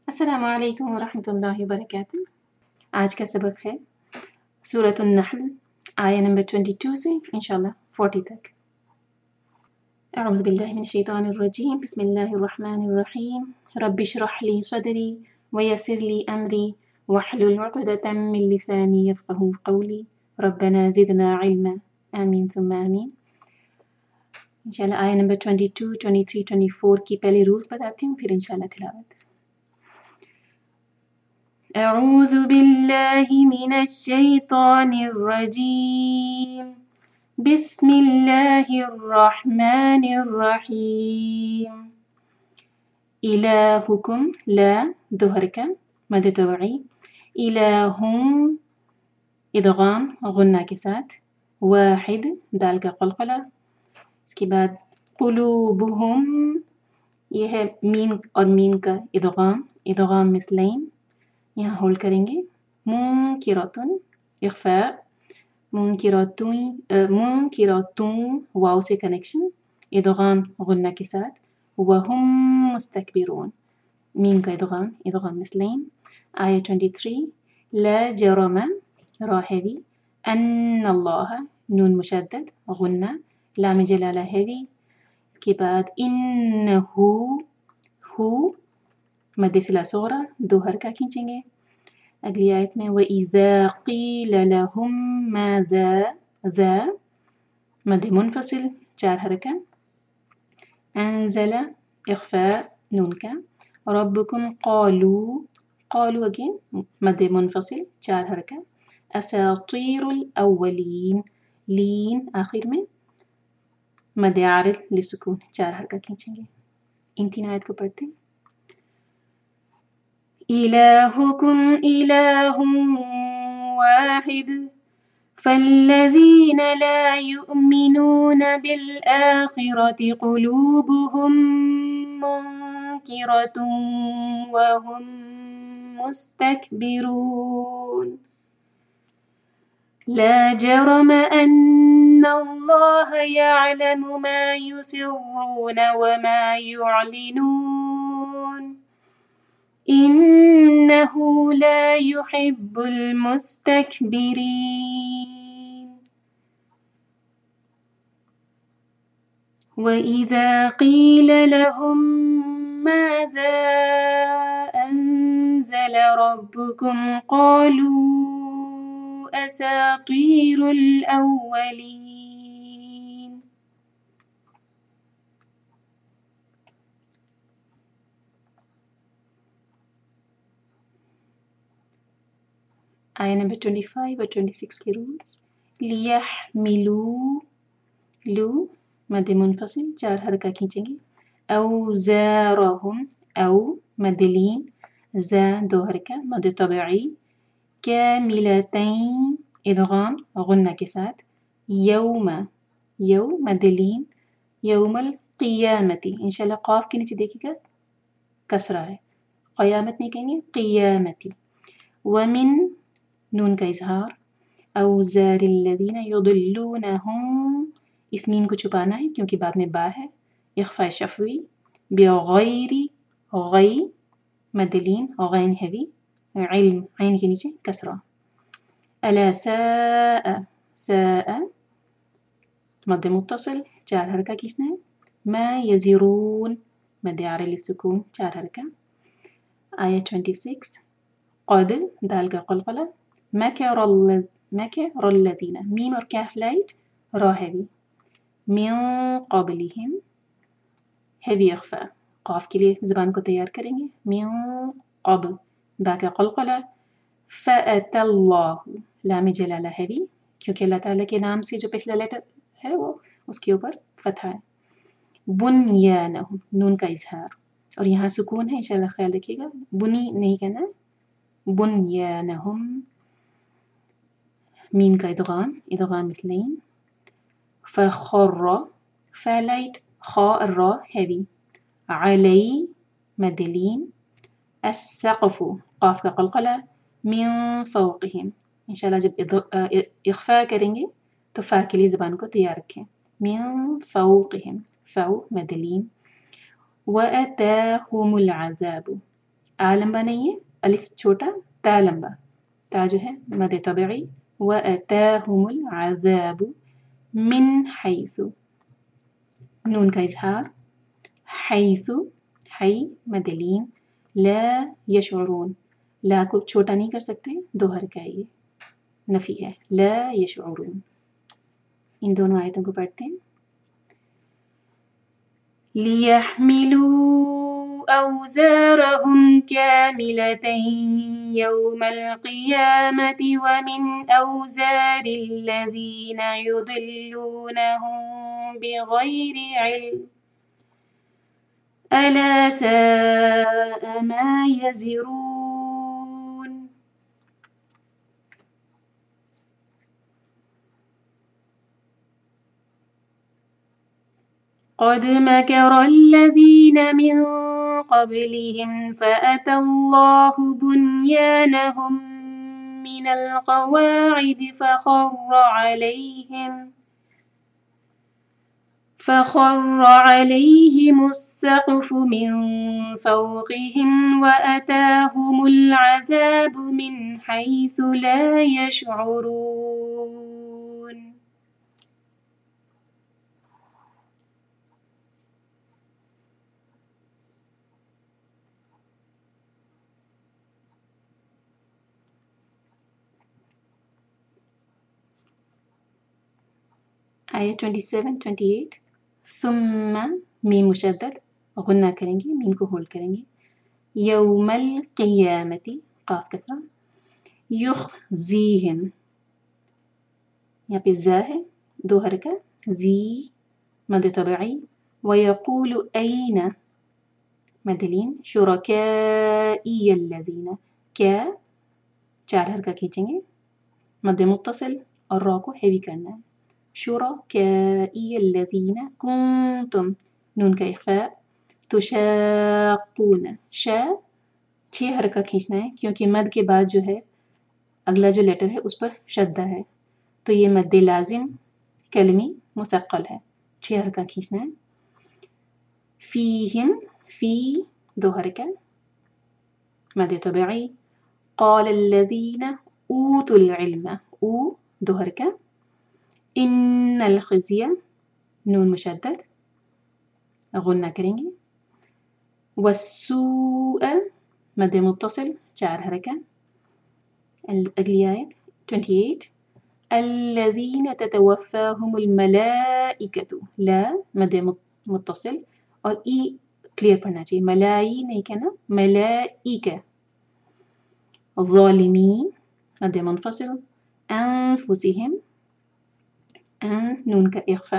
السلام علیکم ورحمۃ اللہ وبرکاتہ۔ آج کا سبق ہے سورۃ النحل، آیہ نمبر 22 سے انشاءاللہ 40 تک۔ اعوذ باللہ من الشیطان الرجیم، بسم اللہ الرحمن الرحیم۔ رب اشرح لی صدری ویسر لی امری واحلل عقدۃ من لسانی یفقہوا قولی ربنا زدنا علما، آمین ثم آمین۔ انشاءاللہ آیہ نمبر 22، 23، 24 کی پہلے رولز بتاتی ہوں، پھر انشاءاللہ تلاوت۔ اعوذ باللہ من الشیطان الرجیم، بسم اللہ الرحمن الرحیم۔ الہکم، لا دو حرکہ مد طبعی، الہم ادغام غنہ کے ساتھ، واحد دال کا قلقلہ، اس کے بعد قلوبہم، یہ ہے میم اور میم کا ادغام مثلین، یہاں ہولڈ کریں گے۔ منکراتن اخفاء، منکراتون واو سے کنیکشن، ادغام غنہ کے ساتھ، وہم مستکبرون، میم کا ادغام مثلین۔ آیہ 23، لا جرم را ہیوی، ان اللہ نون مشدد غنہ، لام جلالہ ہیوی، اس کے بعد انہو ہو مد صلہ صغریٰ دو حرکہ کھینچیں گے۔ اگلی آیت میں وَإِذَا قِيلَ لَهُم مَاذَا، ذا مد منفصل چار حرکہ، انزل اخفاء نون کا، ربکم قالوا اگین مد منفصل چار حرکہ، اساطیر الاولین، لین آخر میں مد عارض لسکون چار حرکہ کھینچیں گے۔ ان تین آیت کو پڑھتے ہیں۔ الہکم الہ واحد فالذین لا یؤمنون بالآخرة قلوبهم منکرة وهم مستکبرون لا جرم ان اللہ یعلم ما یسرون وما یعلنون انہ لا يحب المستکبرین وَإِذَا قِيلَ لَهُم مَاذَا أَنزَلَ رَبُّكُمْ قَالُوا أَسَاطِيرُ الْأَوَّلِينَ۔ آیہ نمبر 25 اور 26 کے رولز۔ لیحملوا، لو مد منفصل چار حرکہ کھینچیں گے، اوزارہم، او مد لین، زا دو حرکہ مد طبعی، کاملتین ادغام غنہ کے ساتھ، یوم، یو مد لین، یوم القیامتی، انشاءاللہ قاف کے نیچے دیکھیے گا کسرہ ہے، قیامت نہیں کہیں گے، قیامتی، ومن نون کا اظہار، اوزار الذین یضلونہم، اس میم کو چھپانا ہے کیونکہ بعد میں با ہے، اخفاء شفوی، بغیر غی مد لین غین ہیوی، علم عین کے نیچے کسرہ، الا ساء، ساء مد متصل چار حرکہ کھینچنا ہے، ما یزرون مد عارض للسکون چار حرکہ۔ آیہ 26، قد دال کا قلقلہ، مکر الذین، میم اور کیف لائٹ، را ہیوی، من قبلہم ہیوی اخفاء، قاف کے لیے زبان کو تیار کریں گے، من قبل با کا قلقلہ، فأتی اللہ لام جلالہ ہیوی کیونکہ اللہ تعالیٰ کے نام سے جو پچھلا لیٹر ہے وہ اس کے اوپر فتحہ ہے، بنیانہم نون کا اظہار اور یہاں سکون ہے انشاءاللہ خیال رکھیے گا، بنی نہیں کہنا ہے، بنیانہم، میم کا ادغام مثلین، فخر فلائٹ خا را ہیوی، علی مد لین، السقف قاف کا قلقلہ، من فوقہم، انشاءاللہ جب اخفاء کریں گے تو فا کے لیے زبان کو تیار رکھیں، من فوقہم، فو مد لین، وَأَتَاهُمُ الْعَذَابُ आ लंबा नहीं है, अलिफ छोटा ता लंबा, ता जो है मद तबई, व अताहुमुल अज़ाबु मिन हैसु, नून का इजहार, हैसु है मद लीन, ला यशउरून, ला को छोटा नहीं कर सकते, दो हरका है, ये नफी है, ला यशउरून। इन दोनों आयतों को पढ़ते हैं। लियहमिलू औज़ारहुम कामिलतन यौमल क़ियामति व मिन औज़ारिल्लज़ीना युदिल्लूनहुम बिग़ैरि इल्म अला साअ मा यज़िरून। قد مكر الذين من قبلهم فأتى الله بنيانهم من القواعد فخر عليهم السقف من فوقهم وأتاهم العذاب من حيث لا يشعرون. آية 27-28 ثم ميم مشدد غنّا करेंगे, मीम को होल्ड करेंगे, यौमल क़ियामती काफ कसरा, युख़ज़ीहिम, यहाँ पे ज़ा है, दो हरका, ज़ी मद तबई, वयक़ूलु ऐन मद लीन, शुरकाई अल्लज़ीना, क्या चार हरका खींचेंगे, मद मुत्तसिल और रा को हेवी करना है, शुरकाई अल्लज़ीना कुंतुम, नून का इख़फ़ा, तुशाक़ून, शा 6 हरका खींचना है क्योंकि मद के बाद जो है अगला जो लेटर है उस पर शद्दा है, तो ये मद लाजिम कलमी मुसक्कल है, 6 हरका खींचना है। फ़ीहिम, फ़ी दो हरका मद तबई, क़ाल अल्लज़ीना ऊतुल इल्म, ऊ दो हरका, इन्नल ख़िज़्य नून मुशद्दद गुन्ना करेंगे, वस्सूअ मद मुत्तसिल 4 हरका। अगली आयत 28 الذين تتوفاهم الملائكة, ला मद मुत्तसिल और ई क्लियर पढ़ना चाहिए, मलाई नहीं कहना, मलाइका, ज़ालिमी मद मुनफ़सिल, अनफुसिहिम, अन नून का इख़फ़ा,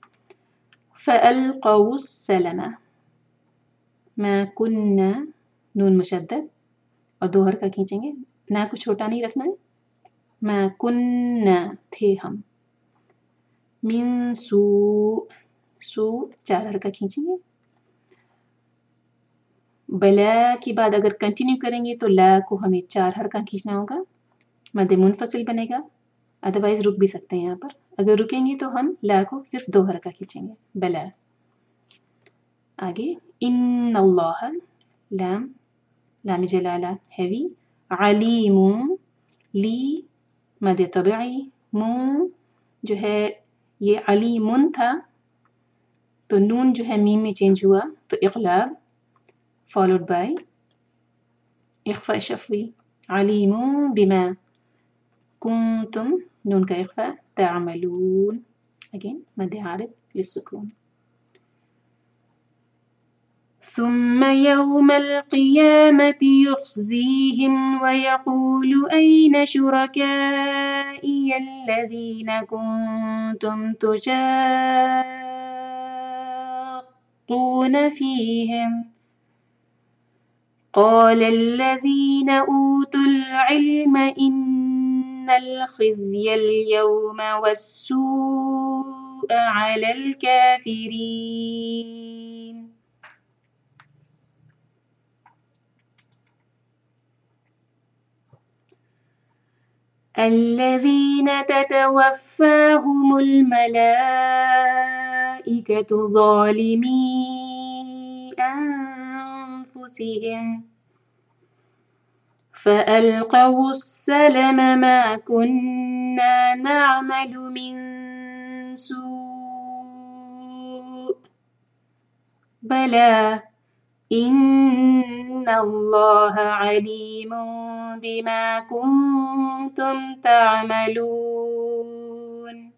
फ़अल्क़ौस्सलम, मा कुन्ना नून मुशद्दद और दो हरका खींचेंगे, ना को छोटा नहीं रखना है, मा कुन्ना थे हम, मिन सू, सू 4 हरका खींचेंगे, बला के बाद अगर कंटिन्यू करेंगे तो ला को हमें 4 हरका खींचना होगा, मद मुनफ़सिल बनेगा, अदरवाइज रुक भी सकते हैं यहाँ पर, अगर रुकेंगे तो हम ला को सिर्फ 2 हरका खींचेंगे, बला। आगे इन्नल्लाह, लाम लाम जलाला हेवी, अलीमुम, ली मद तबई, मू जो है ये अलीमुन था तो नून जो है मीम में चेंज हुआ तो इक़लाब फॉलोड बाय इख़फ़ा शफ़वी, अलीमुम बिमा कुंतुम नून का इख़फ़ा तअमलून, अगेन मद आरिद लिस्सुकून। ثم يوم القيامة يخزيهم ويقول أين شركائي الذين كنتم تشاقون فيهم قال الذين أوتوا العلم إن الخزي اليوم والسوء على الكافرين. الذين تتوفاهم الملائكة ظالمي أنفسهم فألقوا السلم ما كنا نعمل من سوء بلى إن الله عليم بما كنتم تعملون.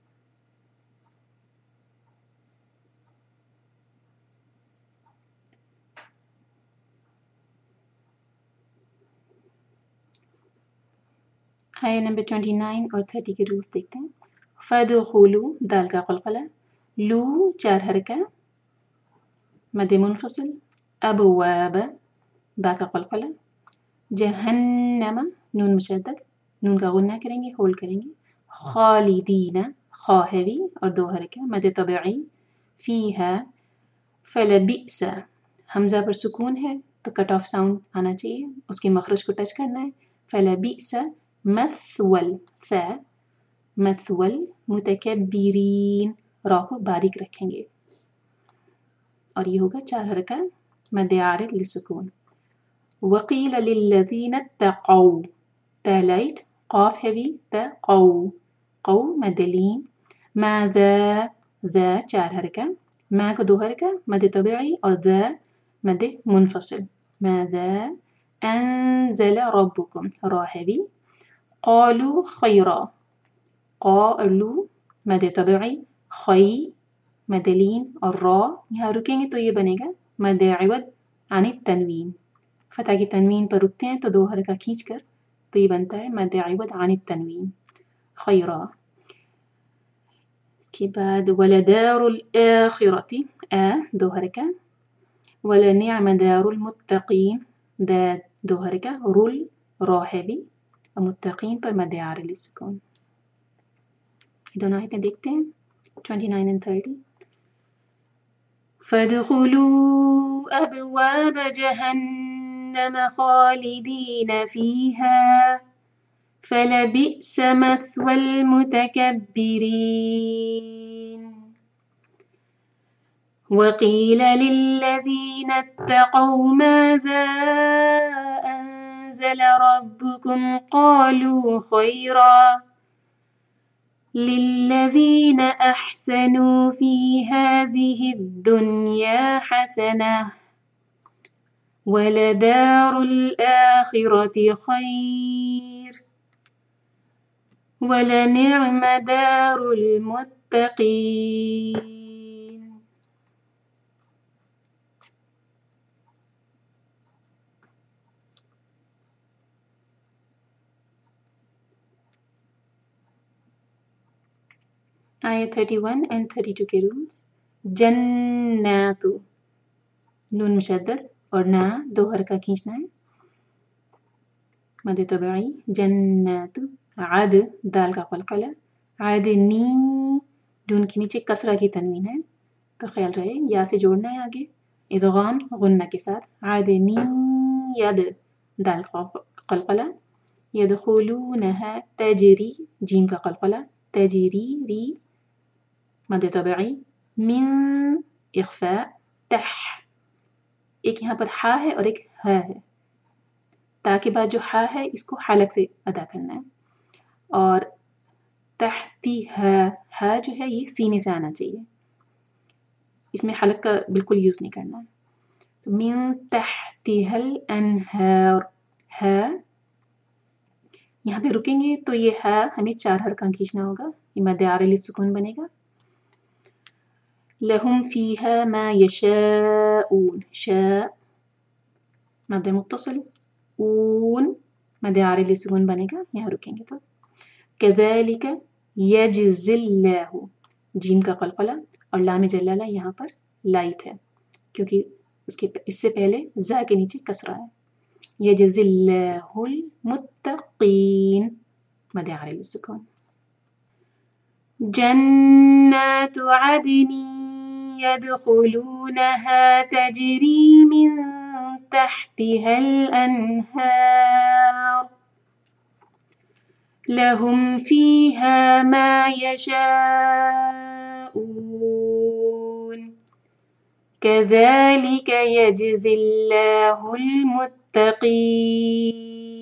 آیہ نمبر 29 اور 30 کے رولز دیکھتے ہیں. فَدُخُلُوا دال کا قلقلہ، لو 4 حرکہ، مد منفصل، ابواب با کا قلقلہ، جہنم نون مشدد، نون کا غنہ کریں گے، ہولڈ کریں گے، خالدین خا ہیوی اور 2 حرکہ، مد طبعی، فیہا فلبئس حمزہ پر سکون ہے تو کٹ آف ساؤنڈ آنا چاہیے، اس کے مخرج کو ٹچ کرنا ہے. فلبئس مثول فا مثول متکبرین، را کو باریک رکھیں گے اور یہ ہوگا 4 حرکہ مد عارض للسکون. وقیل للذین اتقوا تا لائٹ، قاف ہیوی، تقوا قو مد لین، ماذا ذا 4 حرکہ، ما کو 2 حرکہ مد طبعی اور ذا مد منفصل، ماذا انزل ربکم را ہیوی. قالوا خیرا قالوا مد طبعی، خی مد لین اور را یہاں رکیں گے تو یہ بنے گا مد عوض عن التنوین، فتح کی تنوین پر رکتے ہیں تو 2 حرکہ کھینچ کر تو یہ بنتا ہے مد عوض عن التنوین خیرا. اس کے بعد ولدار الآخرة 2 حرکہ، ولنعم دار المتقین داد 2 حرکہ، رول را ہیوی اور متقین پر مد عارض للسکون. دونوں آیتیں دیکھتے ہیں 29 and 30. فَادْخُلُوا أَبْوَابَ جَهَنَّمَ خَالِدِينَ فِيهَا فَلَبِئْسَ مَثْوَى الْمُتَكَبِّرِينَ. وَقِيلَ لِلَّذِينَ اتَّقَوْا مَاذَا أَنزَلَ رَبُّكُمْ قَالُوا خَيْرًا لِلَّذِينَ أَحْسَنُوا فِي هَذِهِ الدُّنْيَا حَسَنَةٌ وَلَدَارُ الْآخِرَةِ خَيْرٌ وَلَنِعْمَ دَارُ الْمُتَّقِينَ. آیہ 31 and 32 کے رولز. جنات نون مشدد اور نا 2 حرکہ کھینچنا ہے، مد طبعی، جنات. عد دال کا قلقلہ، عدنی نون کے نیچے کسرہ کی تنوین ہے تو خیال رہے یا سے جوڑنا ہے آگے، ادغام غنہ کے ساتھ. عدنی ید دال کا قلقلہ، یدخلونہا تجری جیم کا قلقلہ، تجری ری مد طبعی، من اخفاء، تح ایک یہاں پر ہا ہے اور ایک ہا ہے، تا کے بعد جو ہا ہے اس کو حلق سے ادا کرنا ہے، اور تحتی ہا جو ہے یہ سینے سے آنا چاہیے، اس میں حلق کا بالکل یوز نہیں کرنا ہے. تو من تحتها الانہار، ہا یہاں پہ رکیں گے تو یہ ہا ہمیں 4 حرکہ کھینچنا ہوگا، یہ مد عارض للسکون بنے گا. لہم فیہا ما یشاؤون، شاء مد متصل، اون مد عارض للسکون بنے گا، یہاں رکیں گے تو. کذالک یجزی اللہ، جیم کا قلقلہ اور لام جلالہ یہاں پر لائٹ ہے کیونکہ اس سے پہلے زا کے نیچے کسرہ ہے. یجزی اللہ المتقین مد عارض للسکون. جنات عدن يدخلونها تجري من تحتها الأنهار لهم فيها ما يشاءون كذلك يجزي الله المتقين.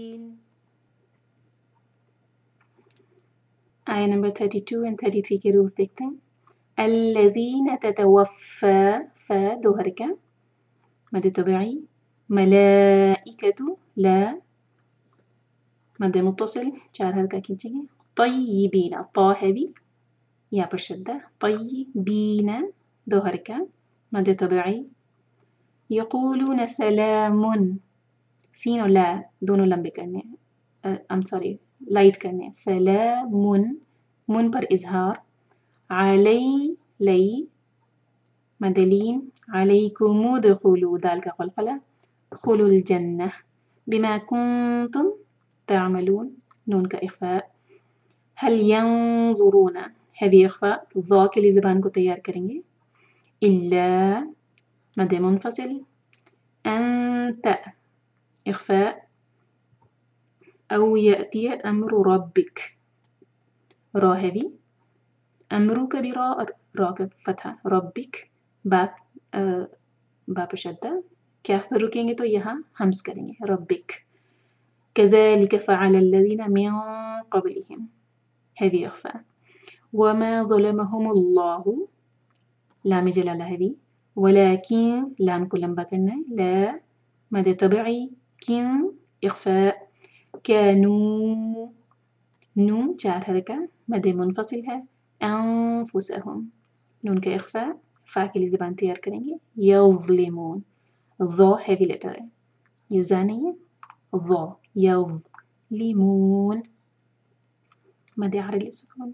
آية نمبر 32 and 33 के रूल्स देखते हैं. الذين تتوفى فا دو حركة مد طبيعي. ملائكة لا مد متصل 4 حركة खींचेंगे. طيبين طا है भी यहाँ पर शब्द है. طيبين दो حركة مد طبيعي. يقولون سلام سين और لا दोनों लंबे करने हैं. I'm sorry लाइट करने हैं. سلام मुन पर इजहार. علي لي مدلين. عليكم ادخلوا दाल का قلقلة. ادخلوا الجنة بما كنتم تعملون نون का إخفاء. هل ينظرون هذه إخفاء. ضا के लिए ज़बान को तैयार करेंगे. إلا مد منفصل. أنت إخفاء. أو يأتي أمر ربك را هذه. أمرك براء راك فتحة. ربك باب باب شدة. كاف پر رکیں گے تو یہاں ہمس کریں گے. ربك. كذلك فعل الذين من قبلهم هذه إخفاء. وما ظلمهم الله لام جلالة هذه. ولكن لام کو لمبا کرنا ہے. لا مد طبيعي. كن إخفاء. كانوا نون 4 حركة مد منفصل ہے. أنفسهم نون کا إخفاء. فا کے لیے زبان تیار کریں گے. يظلمون ضا heavy letter ہے. یہ زا نہیں ہے. ضا يظلمون مد عرض للسكون.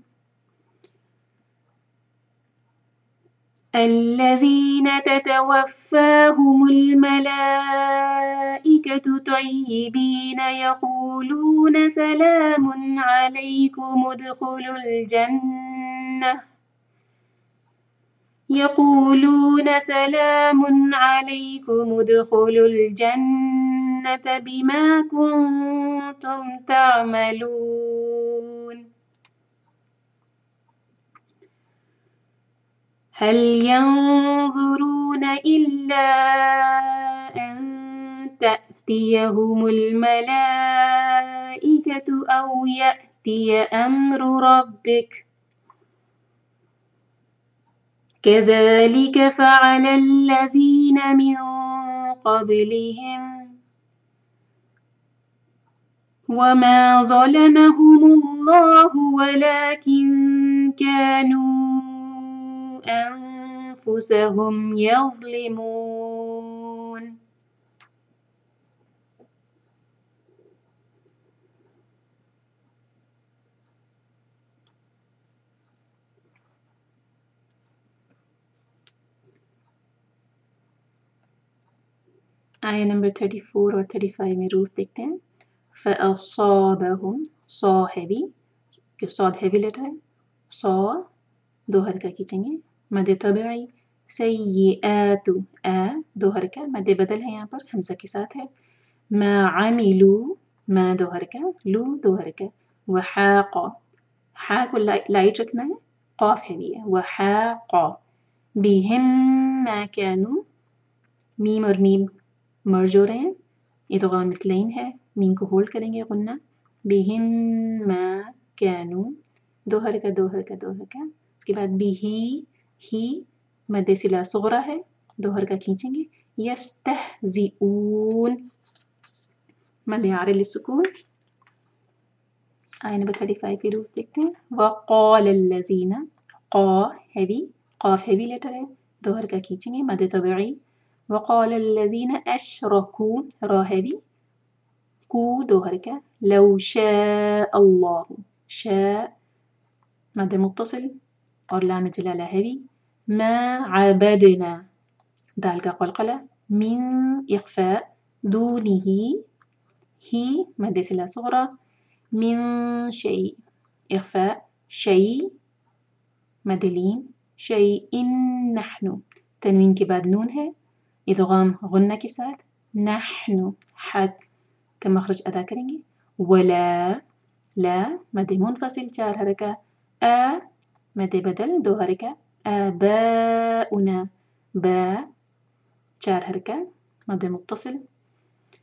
الذين تتوفاهم الملائكة طيبين يقولون سلام عليكم ادخلوا الجنة. يقولون سلام عليكم ادخلوا الجنة بما كنتم تعملون. هل ينظرون إلا أن تأتيهم الملائكة أو يأتي أمر ربك كذلك فعل الذين من قبلهم وما ظلمهم الله ولكن كانوا أنفسهم يظلمون. آية نمبر 34 और 35 में रूल्स देखते हैं. فأصابهم صا heavy कि صاد heavy letter है. صا दो حركة खींचेंगे. مد طبيعي. سيئات दो حركة مد بدل है यहाँ पर हमजा के साथ है. ما عملوا ما दो حركة. لو दो حركة. وحاق حا को लाइट रखना है. قاف heavy है. وحاق بهم ما كانوا ميم और ميم مرج हो रहे हैं. इदगाम मिथलैन है. मीम को होल्ड करेंगे गुन्ना. बिहिम मा कानू दो हरका दो हरका दो हरका. उसके बाद बिही ही मद सिला सुगरा है. दो हरका खींचेंगे. यस्तहज़िऊन मद आरिल लिस्सुकून. आयत नंबर 35 के रूल्स देखते हैं. वक़ाल अल्लज़ीना क़ा हेवी क़ाफ हेवी लेटर है. दो हरका खींचेंगे. मद तबई. وقال الذين أشركوا را heavy. كو दो हरका. لو شاء الله شاء مد متصل और لام जलाला heavy. ما عبدنا दाल का قلقلة. من إخفاء. دونه هي مد سلا صغرى. من شيء إخفاء. شيء مدلين. شيء نحن تنوين के बाद नून है. इदगाम गुन्ना के साथ. نحن حق का मखरज अदा करेंगे. वला ला मद मुनफसिल 4 हरका. मद बदल 2 हरका. آباؤنا با 4 हरका मद मुتصل.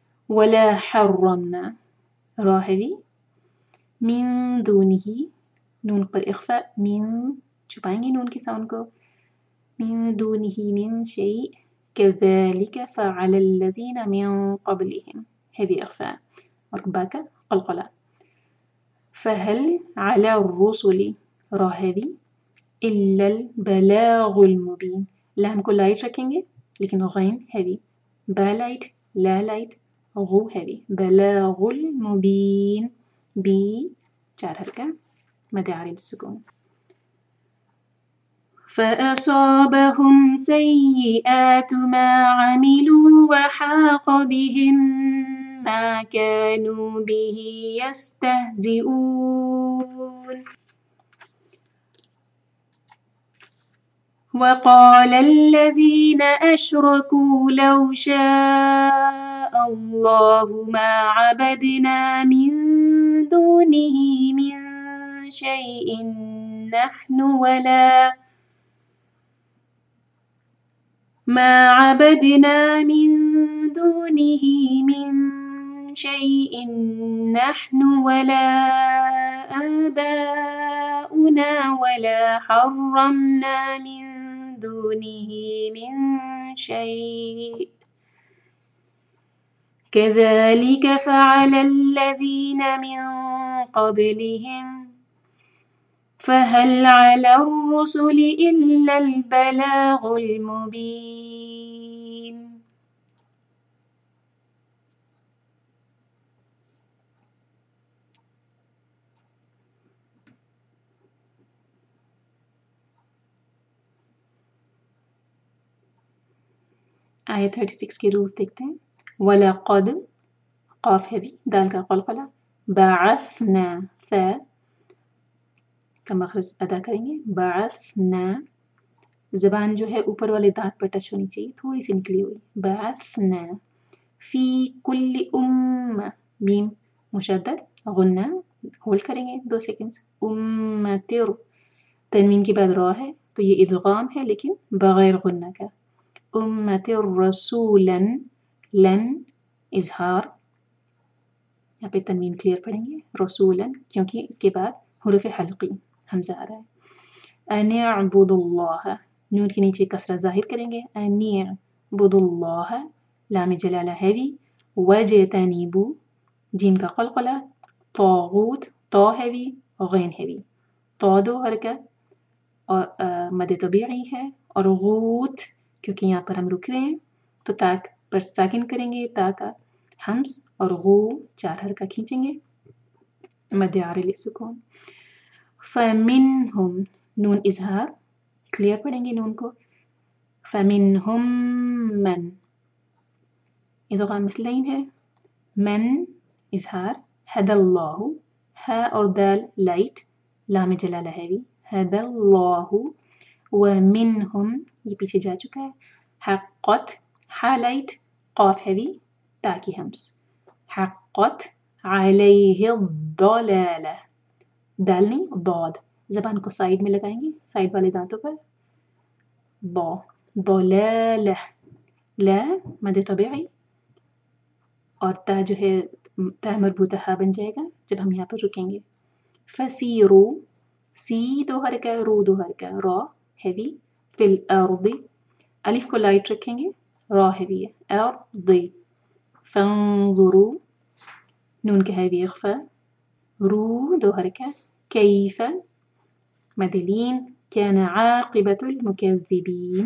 ولا حرمنا را heavy. من دونه نون پر اخفاء، من چھپائیں گے نون کے ساؤنڈ کو، من دونه من شيء كذلك فعل الذين من قبلهم heavy إخفاء اور باء قلقلة. فهل على الرسل را heavy إلا البلاغ المبين، لام کو لائٹ رکھیں گے لیکن غین heavy، با لائٹ، لا لائٹ، غو heavy، بلاغ المبين بی 4 حرکة مد عارض السكون. فأصابهم سيئات ما عملوا وحاق بهم ما كانوا به يستهزئون. وقال الذين أشركوا لو شاء الله ما عبدنا من دونه من شيء نحن ولا ما عبدنا من دونه من شيء نحن ولا آباؤنا ولا حرمنا من دونه من شيء كذلك فعل الذين من قبلهم فهل على الرسل إلا البلاغ المبين. آیت 36 کے رولز دیکھتے ہیں. وَلَقَدْ قاف heavy، دال کا قلقلہ، بعثنا ثا کا مخرج ادا کریں گے، بعثنا زبان جو ہے اوپر والے دانت پر ٹچ ہونی چاہیے، تھوڑی سی نکلی ہوئی، بعثنا فی کل میم مشدد غنہ ہولڈ کریں گے 2 سیکنڈز، امتر تنوین کے بعد را ہے تو یہ ادغام ہے لیکن بغیر غنہ کا، امتر رسولا لن اظہار، یہاں پہ تنوین کلیئر پڑھیں گے رسولا کیونکہ اس کے بعد حروف حلقی حمزہ آ رہا ہے. ان اعبدوا اللہ، نون کے نیچے کسرہ ظاہر کریں گے، ان اعبدوا اللہ، لام جلالہ ہیوی، وجتنبوا جیم کا قلقلہ، طاغوت طا ہیوی غین ہیوی، طا 2 حرکہ اور مد طبیعی ہے، اور غوت کیونکہ یہاں پر ہم رک رہے ہیں تو تاک پر ساکن کریں گے، تا کا حمز، اور غو 4 حرکہ کھینچیں گے مد عارض السکون. فمنہم نون اظہار کلیئر پڑھیں گے نون کو، فمنہم من ادغام مثلین ہے، من اظہار، ہد اللہ ہا اور دال لائٹ، لام جلالہ ہیوی، ہد اللہ، ومنہم یہ پیچھے جا چکا ہے، حقت ہا لائٹ قاف ہیوی تا کی حمز، حقت علیہ الضلالہ، دال نہیں ضاد، زبان کو سائڈ میں لگائیں گے سائڈ والے دانتوں پر، ضا ضلالہ، لا مد طبیعی اور تا جو ہے تا مربوطہ ہا بن جائے گا جب ہم یہاں پر رکیں گے. فسیرو سی 2 حرکہ رو 2 حرکہ، را ہیوی، فی الارض الف کو لائٹ رکھیں گے، را ہیوی ہے، ارض، فانظرو نون کے ہیوی اخفا، رو 2 حرکہ، کیف مدلین، كان عاقبة المكذبين.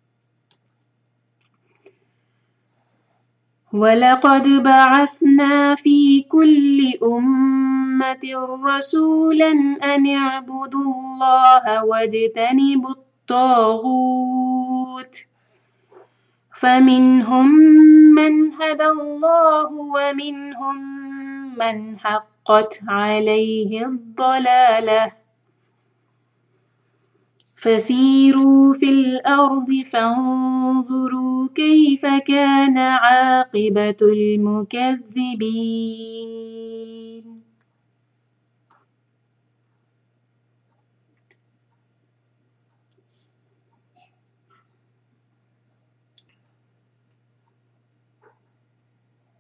وَلَقَدْ بَعَثْنَا فِي كُلِّ أُمَّةٍ رَسُولًا أَنِ اعْبُدُوا اللَّهَ وَاجْتَنِبُوا الطَّاغُوتَ فَمِنْهُمْ مَنْ هَدَى اللَّهُ وَمِنْهُمْ مَنْ حَقَّتْ عَلَيْهِ الضَّلَالَةُ فسيروا في الأرض فانظروا كيف كان عاقبة المكذبين.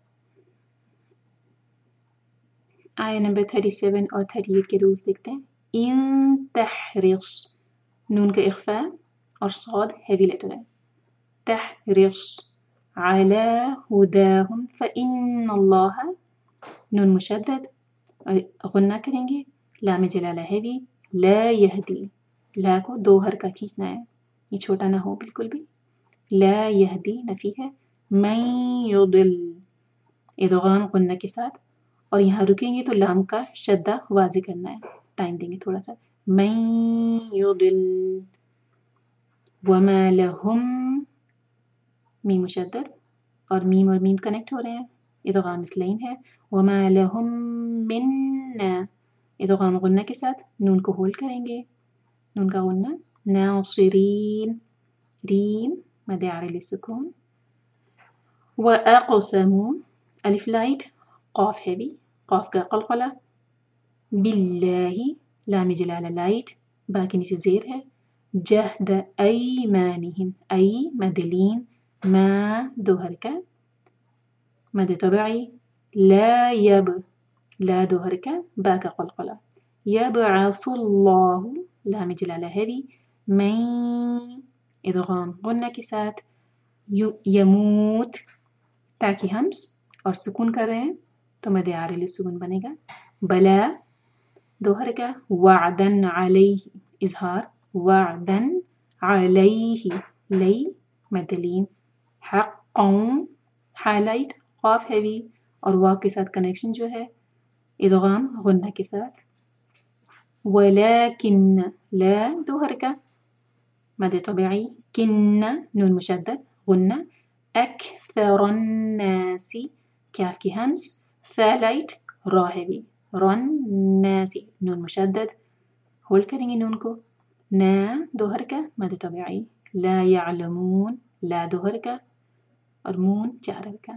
آیہ نمبر 37 اور 38 کے رولز دیکھتے ہیں. ان تحرص، نون کا اخفاء اور صاد ہیوی لیٹر ہے. تحرص على هداهم فإن الله، نون مشدد غنہ کریں گے، لام جلالہ ہیوی، لا یہدی، لا کو دو حرکہ کھینچنا ہے، یہ چھوٹا نہ ہو بالکل بھی. لا یہدی نفی ہے. من یضل، ادغام غنہ کے ساتھ، اور یہاں رکیں گے تو لام کا شدہ واضح کرنا ہے، ٹائم دیں گے تھوڑا سا. من یضل وما لهم، میم مشدد اور میم کنیکٹ ہو رہے ہیں، ادغام مثلین ہے. وما لهم من، ادغام غنہ کے ساتھ، نون کو ہولڈ کریں گے، نون کا غنہ. ناصرین، رین مد عارض للسکون. وَأَقْسَمُوا، الف لائٹ، قاف ہیوی، قاف کا قلقلہ. باللہ، لام جلالہ لائٹ، با کے نیچے زیر ہے. جہد ایمانہم، ای مد لین، ما دو حرکہ، مد طبعی. لا یب، لا دو حرکہ، با کا قلقلہ. یبعث اللہ، لام جلالہ ہیوی، من، ادغام غنہ کے ساتھ. یموت، تاکہ ہمس اور سکون کر رہے ہیں تو مد عارض للسکون بنے گا. بلا دو حرکہ. وعدن علیہ، اظہار، وعدن علیہ، لی مد لین. حقا، ہائلائٹ، قاف ہیوی اور واو کے ساتھ کنیکشن جو ہے، ادغام غنہ کے ساتھ. ولیکن، لا دو حرکہ، مد طبعی. کن، نون مشدد غنہ. اکثر الناس، کاف کی ہمس، ثا لائٹ، را ہیوی، رن ناسی، نون مشدد، ہولڈ کریں گے نون کو. نا دو حرکہ، مد طبعی. لا یعلمون، لا دو حرکہ اور مون چار حرکہ.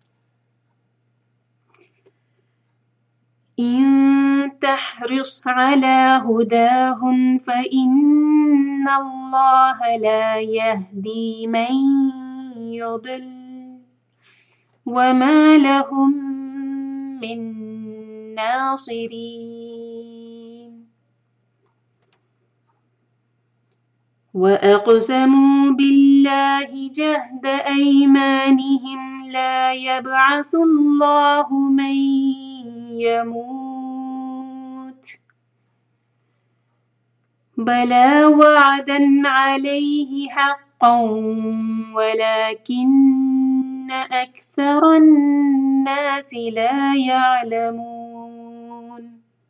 إن تحرص على هداهم فإن الله لا يهدي من يضل وما لهم من ناصرين. وأقسموا بالله جهد أيمانهم لا يبعث الله من يموت بلى وعدا عليه حقا ولكن أكثر الناس لا يعلمون.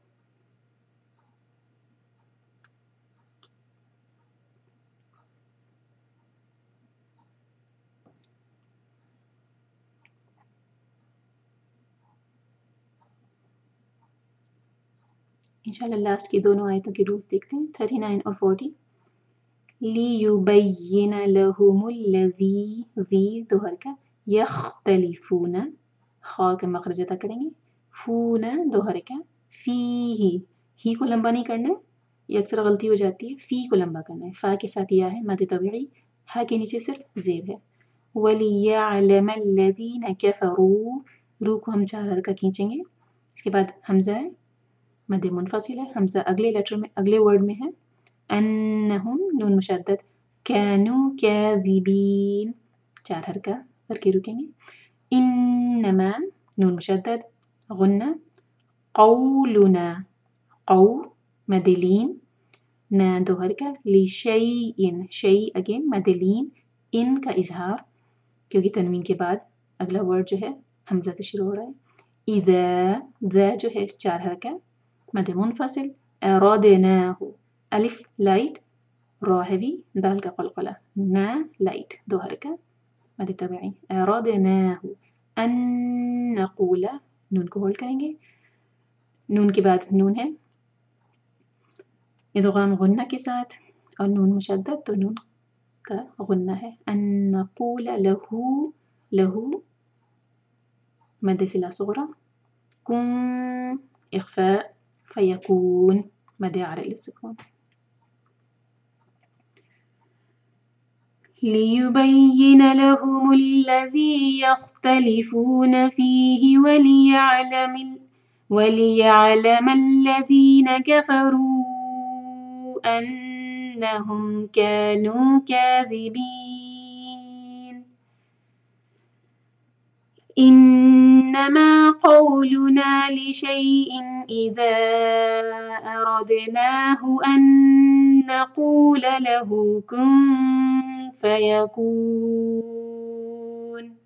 انشاءاللہ لاسٹ کی دونوں آیتوں کے رولز دیکھتے ہیں، 39 اور 40. لِيُبَيِّنَ لَهُمُ الَّذِي، ذی دو حرکہ، یختلفون، خا کا مخرج ادا کریں گے، فون دو حرکہ، فیہ، ہی کو لمبا نہیں کرنا ہے، یہ اکثر غلطی ہو جاتی ہے، فی کو لمبا کرنا ہے، فا کے ساتھ یا ہے مد طبیعی، ہا کے نیچے صرف زیر ہے. وَلِيَعْلَمَ الَّذِينَ كَفَرُوا، رو کو ہم چار حرکہ کھینچیں گے، اس کے بعد حمزہ ہے، مد منفصل ہے، حمزہ اگلے لیٹر میں، اگلے ورڈ میں ہے. انہم، نون مشدد، کانوا کاذبین، چار حرکہ کر کے رکیں گے. انما، نون مشدد غنہ. قولنا، قو مد لین، نا دو حرکہ. لشیء، شیء اگین مد لین، ان کا اظہار کیونکہ تنوین کے بعد اگلا ورڈ جو ہے حمزہ سے شروع ہو رہا ہے. اذا، ذا جو ہے چار حرکہ، مد منفصل. ارادناہ، الف لائٹ، را ہیوی، دال کا قلقلہ. نا لائٹ دو حرکہ، مد طبعی. ارادناہ ان نقول، نون کو ہولڈ کریں گے، نون کے بعد نون ہے، ادغام غنہ کے ساتھ اور نون مشدد تو نون کا غنہ ہے. ان نقول لہو، لہو مد صلہ صغرى. کن، اخفاء، فیکون مد عارض للسکون. لِيُبَيِّنَ لَهُمُ الَّذِي يَخْتَلِفُونَ فِيهِ وَلِيَعْلَمَ الَّذِينَ كَفَرُوا أنهم كانوا كاذبين إنما قولنا لشيء إذا أردناه أن نقول له كن فيكون.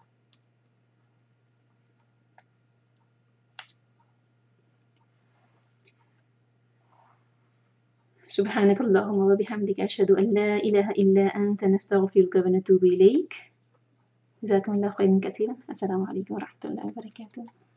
سبحانك اللهم وبحمدك أشهد أن لا إله إلا أنت نستغفرك ونتوب إليك. جزاكم الله خيرا كثيرا. السلام عليكم ورحمة الله وبركاته.